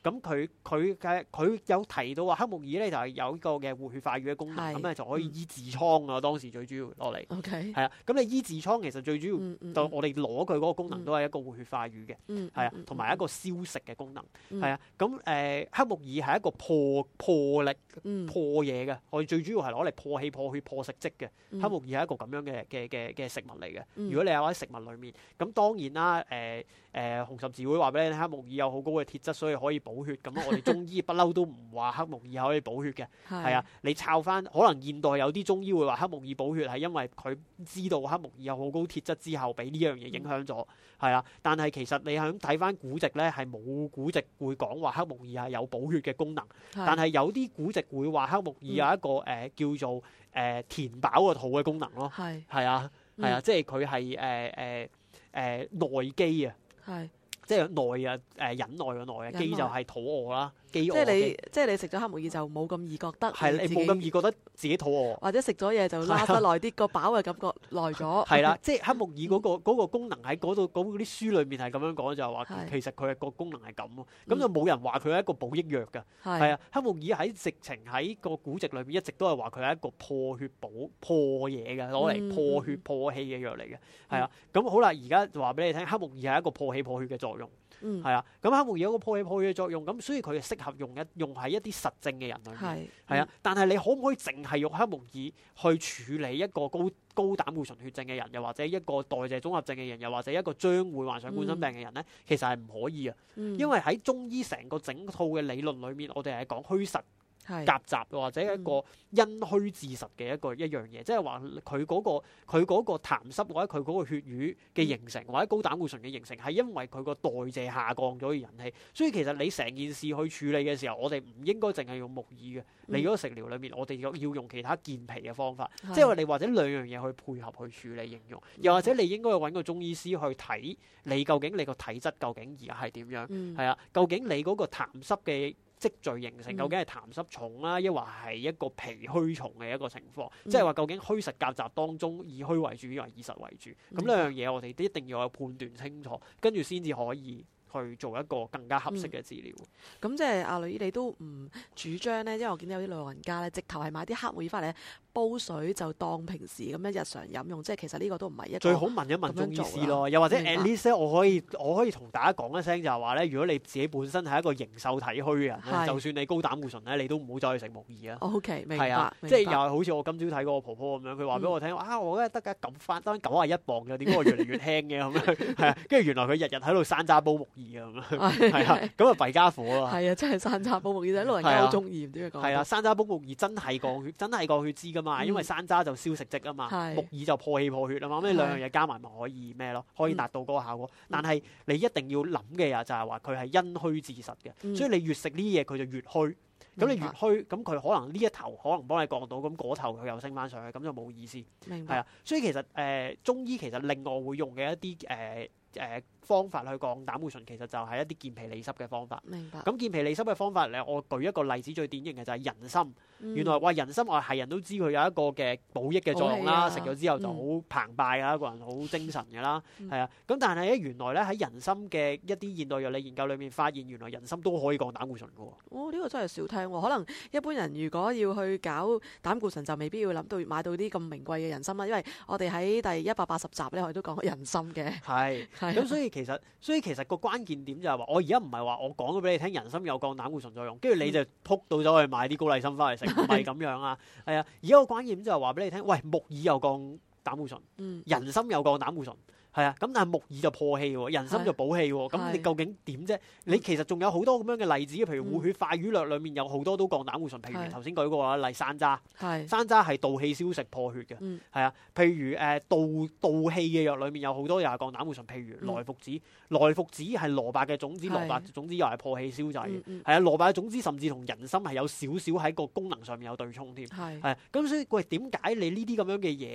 咁佢佢嘅佢有提到話黑木耳咧就係有呢個嘅活血化瘀嘅功能， 係咁咧就可以醫痔瘡啊。當時最主要攞嚟 OK， 係啊，咁你醫痔瘡其實最主要嗯嗯就我哋攞佢嗰個功能都係一個活血化瘀嘅， 嗯係啊嗯， 同埋一個消食嘅功能， 嗯係啊。咁誒黑木耳係一個破破力嗯破嘢嘅，我哋最主要係攞嚟破氣、破血、破食積嘅。 嗯黑木耳係一個咁樣嘅嘅嘅嘅食物嚟嘅。 嗯如果你有喺食物裡面，咁當然啦，誒、誒、紅十字會話俾你聽，黑木耳有好高嘅鐵質，所以可以補血。咁我哋中醫不嬲都唔話黑木耳可以補血嘅，係啊。你抄翻，可能現代有啲中醫會話黑木耳補血係因為佢知道黑木耳有好高鐵質之後，俾呢樣嘢影響咗，係啊。但係其實你響睇翻古籍咧，係冇古籍會講話黑木耳係有補血嘅功能，但係有啲古籍會話黑木耳有一個誒、呃、叫做誒、呃、填飽個肚嘅功能咯， 係係啊。係啊，即係佢係誒誒誒內機啊， 係即係內啊誒忍耐嘅內啊，機忍耐就係肚餓啦，飢餓即係你嘅飢即係你食咗黑木耳就冇咁易覺得係你自己冇咁易覺得自己肚餓。 或者食咗嘢就拉得耐啲，個飽嘅感覺耐咗。 係啦，即係黑木耳嗰、個嗰個功能喺嗰度嗰啲書裏面係咁樣講，就係話係其實佢係個功能係咁咯， 嗯咁就冇人話佢係一個補益藥㗎。係係啊，黑木耳喺直情喺個古籍裏面一直都係話佢係一個破血補破嘢嘅，攞嚟嗯破血嗯破氣嘅藥嚟嘅。係啊，咁好啦，而家就話俾你聽，黑木耳係一個破氣破血嘅作用。 嗯係啊，咁黑木耳有個破氣破血嘅作用，咁所以佢係適合用一用喺一啲實症嘅人裏面。 係係啊，但係你可唔可以淨係用黑木耳去處理一個高高膽固醇血症嘅人，又或者一個代謝綜合症嘅人，又或者一個將會患上冠心病嘅人咧？其實係唔可以啊， 嗯因為喺中醫成個整套嘅理論裏面，我哋係講虛實係夾雜，或者一個因虛致實嘅一個一樣嘢，即係話佢嗰個佢嗰個痰濕或者佢嗰個血瘀嘅形成，或者高膽固醇嘅形成，係因為佢個代謝下降咗而引起。所以其實你成件事去處理嘅時候，我哋唔應該淨係用木耳嘅。你嗰個食療裏面，我哋要要用其他健脾嘅方法， 係即係話你或者兩樣嘢去配合去處理應用，又或者你應該去揾個中醫師去睇你究竟你個體質究竟而家係點樣， 嗯係啊，究竟你嗰個痰濕嘅積聚形成嗯究竟係痰濕重啦，抑或係一個脾虛重嘅一個情況， 嗯即係話究竟虛實夾雜當中以虛為主，抑或以實為主，咁嗯兩樣嘢我哋都一定要有判斷清楚，跟住先至可以去做一個更加合適嘅治療。 咁即係阿女醫你都唔主張咧，因為我見到有啲老人家咧，直頭係買啲黑木耳翻嚟煲水就當平時咁樣日常飲用，即係其實呢個都唔係一個最好問一問中醫師咯，又或者 at 明白 least 咧我可以我可以同大家講一聲就係話咧，如果你自己本身係一個形瘦體虛嘅人咧， 係就算你高膽固醇咧，你都唔好走去食木耳啊。 O K 明係啊白，， 即係明白又係好似我今朝睇嗰個婆婆咁樣，佢話俾我聽， 嗯啊我咧得㗎咁翻得九啊一磅嘅，點解我越嚟越輕嘅咁樣？係啊，跟住原來佢日日喺度山楂煲木耳啊咁樣，係啊，咁啊弊家伙啊！ 係啊，真係山楂煲木耳，老人係啊家好中意，唔知佢講係啊，山楂煲木耳真係降血，真係降血脂噶嘛， 嗯因為山楂就消食積啊嘛， 係木耳就破氣破血啊嘛，咁你兩樣嘢加埋咪可以咩咯？可以達到嗰個效果。但係你一定要諗嘅呀就係話佢係因虛致實嘅， 嗯所以你越食呢啲嘢佢就越虛。咁你明白越虛，咁佢可能呢一頭可能幫你降到，咁嗰頭佢又升翻上去，咁就冇意思。 明白係啊，所以其實誒、呃、中醫其實另外會用嘅一啲誒誒方法去降膽固醇，其實就係一啲健脾利濕嘅方法。 明白。 咁健脾利濕嘅方法咧，我舉一個例子最典型嘅就係人參。 嗯原來話人參我係人都知佢有一個嘅補益嘅作用啦， 補氣啊食咗之後就好澎湃啊，一個人好精神嘅啦， 嗯係啊。咁但係咧原來咧喺人參嘅一啲現代藥理研究裏面發現，原來人參都可以降膽固醇嘅喎。 哦，呢、個真係少聽喎。可能一般人如果要去搞膽固醇，就未必要諗到買到啲咁名貴嘅人參啦。因為我哋喺第一百八十集咧，我哋都講過人參嘅。 係， 係咁所以其實，所以其實個關鍵點就係話，我而家唔係話我講咗俾你聽，人參有降膽固醇作用，跟住你就撲到走去買啲高麗參翻嚟食，唔係咁樣啊。係啊，而家個關鍵點就係話俾你聽，喂，木耳又降膽固醇， 嗯， 人參又降膽固醇。係啊，咁但係木耳就破氣喎，人參就補氣喎，咁係你究竟點啫？你其實仲有好多咁樣嘅例子，譬如嗯活血化瘀藥裏面有好多都降膽固醇，譬係如頭先舉過啦，例山楂， 係， 山楂係導氣消食破血嘅。 嗯， 係啊，譬如誒、呃、導導氣嘅藥裏面有好多又係降膽固醇，譬如萊菔子，萊菔子係蘿蔔嘅種子， 係蘿蔔種子又係破氣消滯嘅。 嗯嗯， 係啊，蘿蔔嘅種子甚至同人參係有少少喺個功能上面有對沖添。 係， 係啊，咁所以喂點解你呢啲咁樣嘅嘢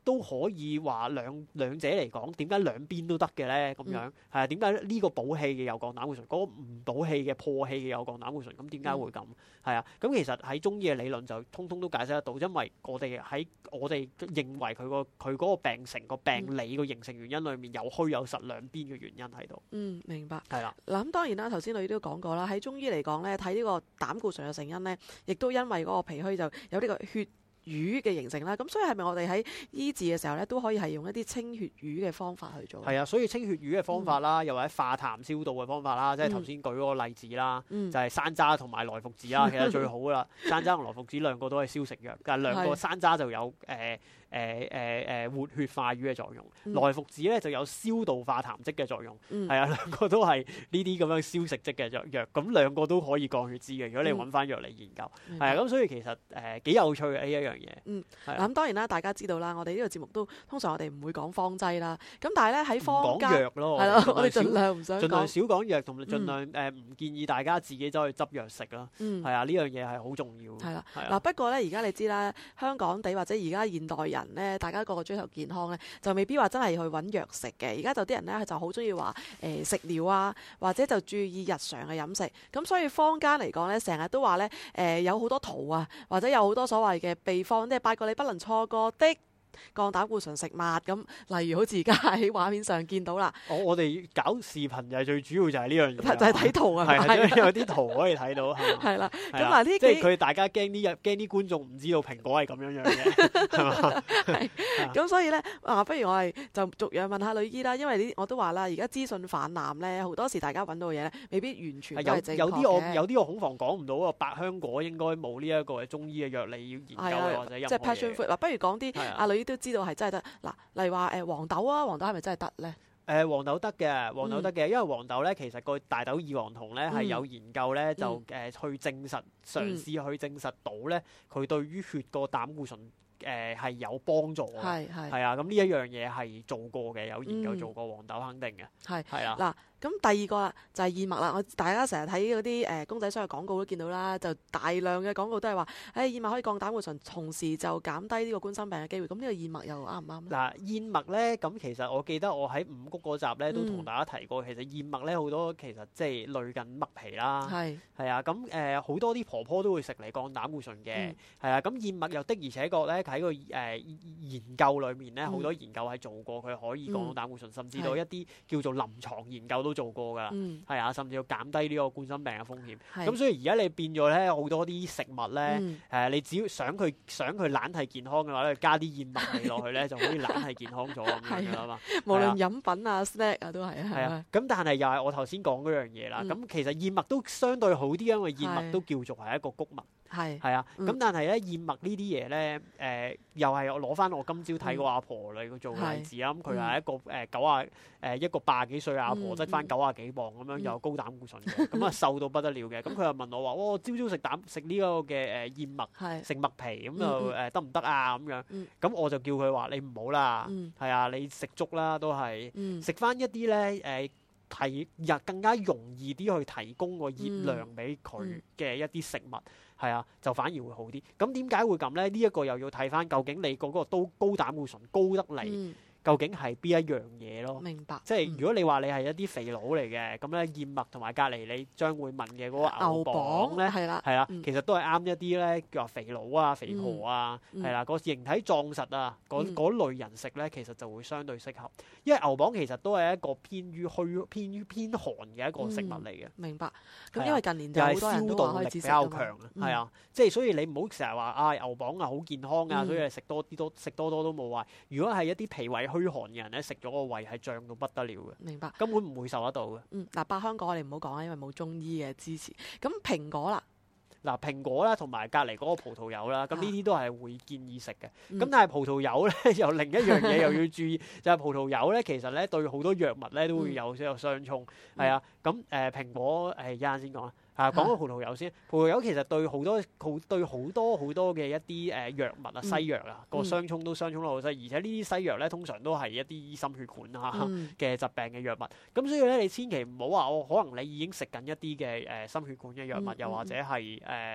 都可以話兩兩者嚟講，點解兩邊都得嘅咧？咁樣係啊？點解呢個補氣嘅有降膽固醇，嗰、嗰個唔補氣嘅破氣嘅有降膽固醇？咁點解會咁？係啊、嗯？咁其實喺中醫嘅理論就通通都解釋得到，因為我哋喺我哋認為佢個佢嗰個病成個病理個形成原因裏面有虛有實兩邊嘅原因喺度。 嗯，明白。 係啦。 嗱咁當然啦，頭先你都講過啦，喺中醫嚟講咧，睇呢個膽固醇嘅成因咧，亦都因為嗰個脾虛就有呢個血瘀嘅形成啦，咁所以係咪我哋喺醫治嘅時候咧，都可以係用一啲清血瘀嘅方法去做？ 係啊，所以清血瘀嘅方法啦，嗯、又或者化痰消毒嘅方法啦，即係頭先舉嗰個例子啦，嗯、就係山楂同埋萊伏子啦，其實最好啦。山楂同萊伏子兩個都係消食藥，但係兩個山楂就有誒誒誒誒活血化瘀嘅作用，嗯、萊伏子咧就有消度化痰積嘅作用，係啊、嗯，兩個都係呢啲咁樣消食積嘅藥藥，咁兩個都可以降血脂嘅。如果你揾翻藥嚟研究，係啊、嗯，咁所以其實誒幾、呃、有趣嘅呢一樣嘢。嗯。 咁當然啦，大家知道啦，我哋呢個節目都通常我哋唔會講方劑啦。咁但係咧喺坊間， 講藥咯， 係咯，我哋盡量唔想講， 盡量少講藥，同埋盡量誒唔建議大家自己走去執藥食啦。嗯，係啊，呢樣嘢係好重要。 係啦，嗱不過咧，而家你知啦，香港地或者而家現代人咧，大家個個追求健康咧，就未必話真係去揾藥食嘅。而家就啲人咧就好中意話誒食療啊，或者就注意日常嘅飲食。咁所以坊間嚟講咧，成日都話咧誒有好多圖啊，或者有好多所謂嘅秘方，即係八個你不能錯過的降膽固醇食物咁，例如好似而家喺畫面上見到啦。 我我哋搞視頻就係最主要就係呢樣嘢， 就係睇圖啊， 係有啲圖可以睇到， 係啦。咁嗱呢， 即係佢大家驚啲驚啲觀眾唔知道蘋果係咁樣樣嘅，係嘛？ 係咁，所以咧啊，不如我哋就逐樣問下女醫啦，因為呢我都話啦，而家資訊氾濫咧，好多時大家揾到嘅嘢咧，未必完全都係正確嘅。 有啲我有啲我恐防講唔到啊，百香果應該冇呢一個中醫嘅藥理要研究嘅或者任何嘢。 即係 passion fruit 嗱，不如講啲阿女醫都知道係真係得。嗱，例如話誒黃豆啊，黃豆係咪真係得咧？誒、 呃、黃豆得嘅，黃豆得嘅，嗯、因為黃豆咧其實個大豆異黃酮咧係有研究咧、嗯、就誒去證實，嘗試去證實到咧佢對於血個膽固醇誒係、呃、有幫助嘅，係係係啊，咁呢一樣嘢係做過嘅，有研究做過黃豆肯定嘅，係係啊。嗱。咁第二個啦，就係燕麥啦。我大家成日睇嗰啲誒公仔商嘅廣告都見到啦，就大量嘅廣告都係話，誒、哎、燕麥可以降膽固醇，同時就減低呢個冠心病嘅機會。咁呢個燕麥又啱唔啱咧？ 嗱，燕麥咧，咁其實我記得我喺五穀嗰集咧都同大家提過，嗯、其實燕麥咧好多其實即係類近麥皮啦，係係啊，咁誒好多啲婆婆都會食嚟降膽固醇嘅，係、嗯、啊，咁燕麥又的而且確咧喺個誒、呃、研究裏面咧好多研究係做過，佢可以降膽固醇，嗯、甚至到一啲叫做臨床研究都做過㗎啦，係、嗯、啊，甚至要減低呢個冠心病嘅風險。咁是所以而家你變咗咧，好多啲食物咧，誒、嗯呃，你只要想佢想佢懶係健康嘅話咧，加啲燕麥味落去咧，就可以懶係健康咗咁樣㗎啦嘛。 無論飲品啊、snack 啊都係啊。係啊， 咁但係又係我頭先講嗰樣嘢啦。咁、嗯、其實燕麥都相對好啲，因為燕麥都叫做係一個穀物。係係啊，咁、嗯、但係咧燕麥呢啲嘢咧，誒、呃、又係我攞翻我今朝睇個阿婆嚟做例子啦。咁佢係一個誒九啊誒一個八十幾歲阿婆，得翻九啊幾磅咁樣，有高膽固醇嘅，咁啊瘦到不得了嘅。咁佢又問我話：哇，朝朝食膽食呢個嘅誒燕麥，食麥皮咁就誒得唔得啊？咁樣，咁我就叫佢話：你唔好啦，係啊，你食粥啦，都係食翻一啲咧誒。提又更加容易啲去提供個熱量俾佢嘅一啲食物，係、嗯、啊，就反而會好啲。咁點解會咁咧？呢、這、一個又要睇翻究竟你嗰個都高膽固醇高得嚟。嗯究竟係邊一樣嘢咯？明白。即係如果你話你係一啲肥佬嚟嘅，咁咧燕麥同埋隔離你將會問嘅嗰個牛蒡咧，係啦，係啦，其實都係啱一啲咧，叫話肥佬啊、肥婆啊，係啦，個形體壯實啊，嗰嗰類人食咧，其實就會相對適合。因為牛蒡其實都係一個偏於虛、偏於偏寒嘅一個食物嚟嘅。明白。咁因為近年就好多人都話開始食啊嘛。又係消毒力比較強啊，係啊，即係所以你唔好成日話啊牛蒡啊好健康啊，所以食多啲多食多多都冇壞。如果係一啲脾胃虛寒嘅人咧，食咗個胃係脹到不得了嘅。明白。根本唔會受得到嘅。嗯，嗱，百香果我哋唔好講啦，因為冇中醫嘅支持。咁蘋果啦，嗱蘋果啦，同埋隔離嗰個葡萄柚啦，咁呢啲都係會建議食嘅。咁、嗯、但係葡萄柚咧，又另一樣嘢又要注意，就係葡萄柚咧，其實咧對好多藥物咧都會有有相衝。係、嗯、啊，咁誒、呃、蘋果誒一陣先講啦。啊，講個葡萄柚先，葡萄柚其實對好多好對好多好多嘅一啲誒藥物啊，西藥啊，個相衝都相衝得好犀，而且呢啲西藥咧通常都係一啲心血管啊嘅疾病嘅藥物，咁所以咧你千祈唔好話我可能你已經食緊一啲嘅誒心血管嘅藥物，又或者係誒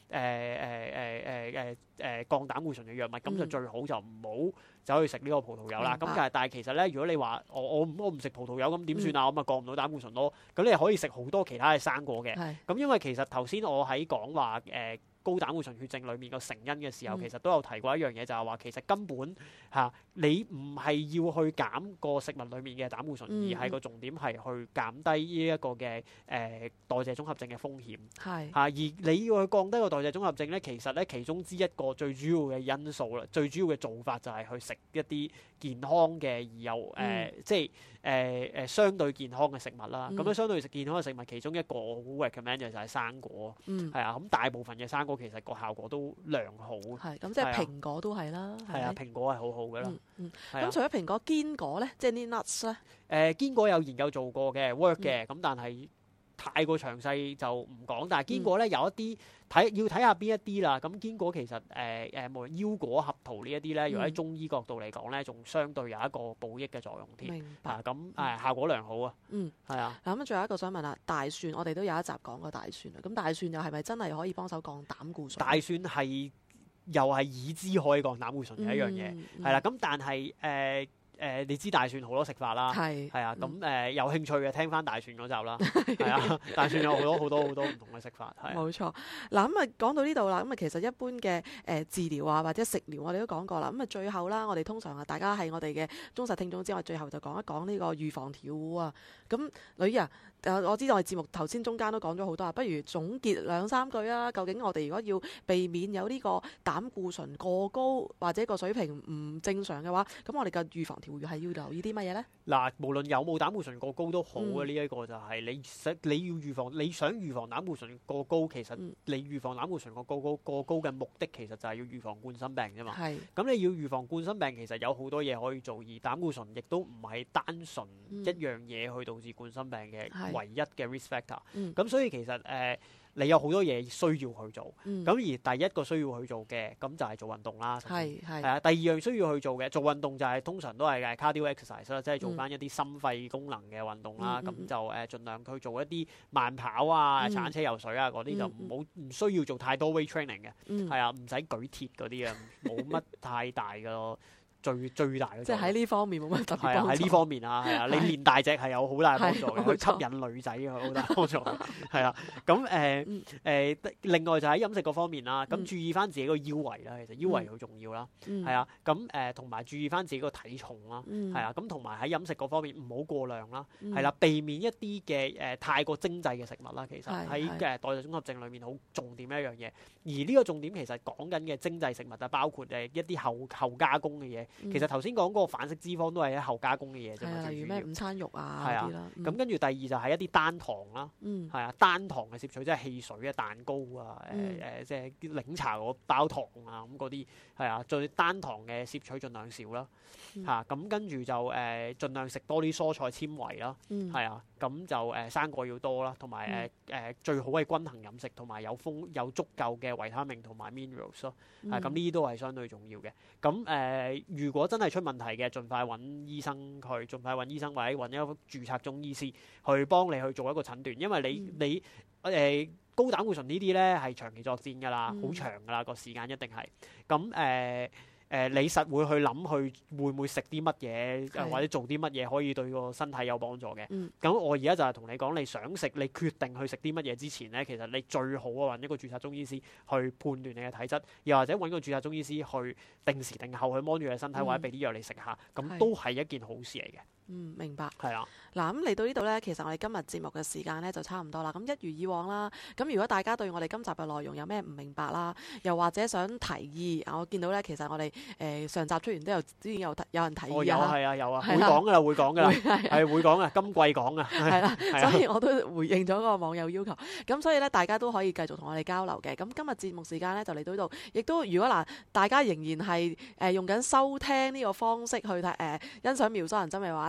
誒誒誒降膽固醇嘅藥物，咁、 嗯、 就最好就唔好走去食呢個葡萄柚啦。咁但係但係其實咧，如果你話我我唔我唔食葡萄柚咁點算啊？嗯、我咪降唔到膽固醇咯。咁你可以食好多其他嘅生果嘅。咁是因為其實頭先我喺講話誒。呃高膽固醇血症裏面個成因嘅時候，嗯、其實都有提過一樣嘢，就係話其實根本嚇、啊、你唔係要去減個食物裡面嘅膽固醇，嗯、而係個重點係去減低呢一個嘅誒、呃、代謝綜合症嘅風險。係嚇是、啊，而你要去降低個代謝綜合症咧，其實咧其中之一個最主要嘅因素啦，最主要嘅做法就係去食一啲健康嘅而又誒、呃嗯、即係誒誒相對健康嘅食物啦。咁樣、嗯、相對食健康嘅食物，其中一個我好 recommend 嘅就係生果。嗯，係啊，咁大部分嘅生果其實個效果都良好。係咁，即係蘋果都係啦。係啊，蘋果係好好嘅啦。嗯嗯。咁除咗蘋果，堅果咧，即係啲 nuts 咧？誒，堅果有研究做過嘅 work 嘅，咁但係太過詳細就唔講。但係堅果咧有一啲睇要睇下邊一啲啦。咁堅果其實誒誒，無論腰果、合桃呢一啲咧，如果喺中醫角度嚟講咧，仲相對有一個補益嘅作用添。明白。咁誒效果良好啊。嗯。係啊。嗱咁，仲有一個想問啦，大蒜，我哋都有一集講過大蒜啊。咁大蒜又係咪真係可以幫手降膽固醇？大蒜係。又係已知可以降膽固醇嘅一樣嘢，係啦、嗯。咁、嗯、但係誒誒，你知大蒜好多食法啦，係係啊。咁誒、呃、有興趣嘅聽翻大蒜嗰集啦，係啊。大蒜有好多好多好多唔同嘅食法，係。冇錯。嗱咁啊，講到呢度啦，咁啊其實一般嘅誒、呃、治療啊或者食療我哋都講過啦。咁啊最後啦，我哋通常啊大家係我哋嘅忠實聽眾之外，最後就講一講呢個預防條啊。咁女啊。我知道我哋節目頭先中間都講咗好多啊，不如總結兩三句啊。究竟我哋如果要避免有呢個膽固醇過高或者個水平唔正常嘅話，咁我哋嘅預防條係要留意啲乜嘢咧？嗱，無論有冇膽固醇過高都好啊，呢一、嗯、個就係你想你要預防，你想預防膽固醇過高，其實你預防膽固醇過高過過高嘅目的，其實就係要預防冠心病啫嘛。係是。咁你要預防冠心病，其實有好多嘢可以做，而膽固醇亦都唔係單純一樣嘢去導致冠心病嘅。嗯唯一嘅 risk factor，咁、嗯、所以其實誒、呃、你有好多嘢需要去做，咁、嗯、而第一個需要去做嘅咁就係做運動啦，係係啊。第二樣需要去做嘅做運動就係、是、通常都係嘅 cardio exercise 啦，即係做翻一啲心肺功能嘅運動啦。咁、嗯、就誒、呃、盡量去做一啲慢跑啊、踩單車、游水啊嗰啲，就唔好唔需要做太多 weight training 嘅，係、嗯、啊，唔使舉鐵嗰啲啊，冇乜太大嘅。最最大嘅，即係喺呢方面冇乜特別幫助。係啊，喺呢方面啊，係啊，你練大隻係有好大幫助嘅，去吸引女仔嘅好大幫助。係啊，咁誒誒，另外就喺飲食嗰方面啦，咁注意翻自己個腰圍啦，其實腰圍好重要啦。係啊，咁誒同埋注意翻自己個體重啦。係啊，咁同埋喺飲食嗰方面唔好過量啦。係啦，避免一啲嘅誒太過精製嘅食物啦。其實喺誒代謝綜合症裏面好重點一樣嘢。而呢個重點其實講緊嘅精製食物就包括誒一啲後後加工嘅嘢。其實頭先講嗰個反式脂肪都係一後加工嘅嘢啫嘛，例如咩午餐肉啊嗰啲啦。咁跟住第二就係一啲單糖啦，係啊，單糖嘅攝取即係汽水啊、蛋糕啊、誒誒即係檸茶嗰包糖啊咁嗰啲，係啊，最單糖嘅攝取盡量少啦，嚇咁跟住就誒盡量食多啲蔬菜纖維啦，係啊，咁就誒生果要多啦，同埋誒誒最好係均衡飲食，同埋有豐有足夠嘅維他命同埋 minerals 咯，係咁呢啲都係相對重要嘅。咁誒如果真係出問題嘅，盡快揾醫生去，盡快揾醫生或者揾一個註冊中醫師去幫你去做一個診斷，因為你、嗯、你誒、呃、高膽固醇呢啲咧係長期作戰㗎啦，好、嗯、長㗎啦個時間一定係咁誒。誒、呃，你實會去諗去會唔會食啲乜嘢，的或者做啲乜嘢可以對個身體有幫助嘅。咁、嗯、我而家就係同你講，你想食，你決定去食啲乜嘢之前咧，其實你最好啊揾一個註冊中醫師去判斷你嘅體質，又或者揾個註冊中醫師去定時定候去幫住你身體，嗯、或者俾啲藥你食下，咁都係一件好事嚟嘅。嗯，明白。係啊。嗱，咁嚟到呢度呢，其實我哋今日節目嘅時間呢就差唔多啦。咁一如以往啦，咁如果大家對我哋今集嘅內容有咩唔明白啦，又或者想提議，我見到呢，其實我哋誒、呃、上集出完都有之前有有人提議、哦、有係啊有啊，會講噶啦會講噶啦，係會講啊，今季講啊，係啦，所以我都回應咗嗰個網友要求。咁所以呢，大家都可以繼續同我哋交流嘅。咁今日節目時間呢就嚟到呢度，亦都如果嗱大家仍然係誒、呃、用緊收聽呢個方式去睇誒、呃、欣賞妙手銀針嘅話呢。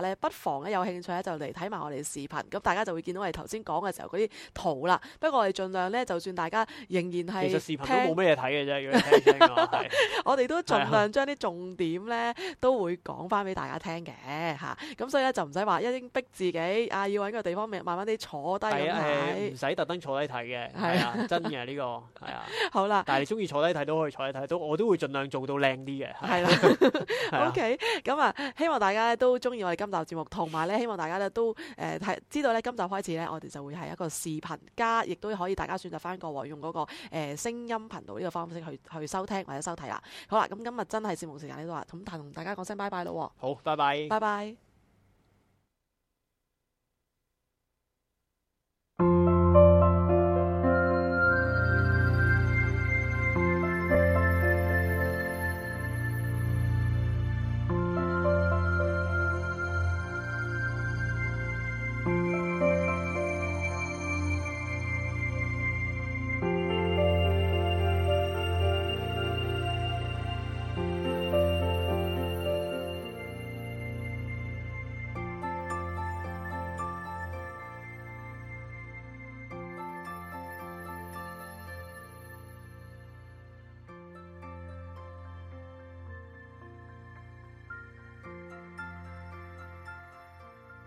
咧，不妨咧有興趣咧就嚟睇埋我哋視頻，咁大家就會見到我哋頭先講嘅時候嗰啲圖啦。不過我哋盡量咧，就算大家仍然係其實視頻都冇咩嘢睇嘅啫，如果你聽聽嘅話係。 我哋都盡量將啲重點咧都會講翻俾大家聽嘅嚇，咁所以咧就唔使話一定逼自己啊，要揾個地方慢慢啲坐低咁係啊，係睇唔。使特登坐低睇嘅， 係係啊，真嘅呢個係啊。 好啦， 但係你中意坐低睇都可以坐低睇，都我都會盡量做到靚啲嘅。 係啦係啊 ，OK，咁啊，希望大家咧都中意我哋今集節目，同埋咧希望大家咧都誒睇、知道咧今集開始咧，我哋就會係一個視頻加，亦都可以大家選擇翻個用嗰、個誒、呃、聲音頻道呢個方式去去收聽或者收睇啦。好啦，咁今日真係節目時間呢度啦，咁但同大家講聲拜拜咯好，拜拜喎，。拜拜。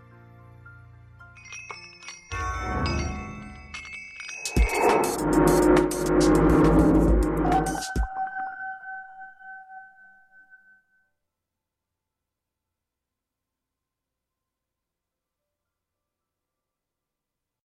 Thank you.